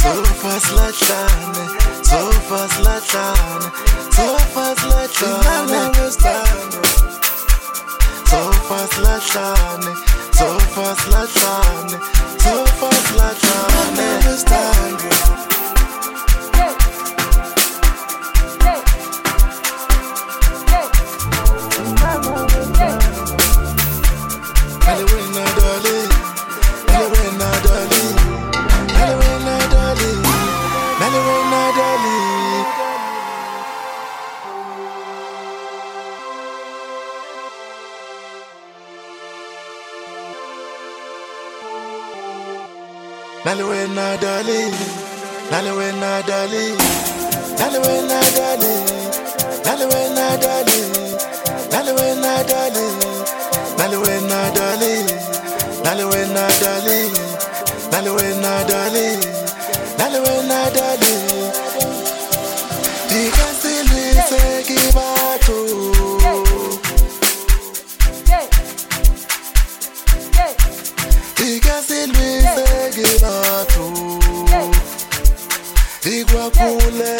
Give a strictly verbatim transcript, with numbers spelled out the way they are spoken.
fast lahlane, so fast lahlane, so fast lahlane, so fast lahlane, so fast lahlane, so fast lahlane, Halloween, darling, Halloween, darling, Halloween, darling, Halloween, darling. Halloween, darling, Halloween, darling, Halloween, darling, Halloween, darling, Halloween, darling. Naliwena darling, Naliwena darling, Naliwena darling, Naliwena darling. Ikasilise kibatu, ikasilise kibatu, ikwakule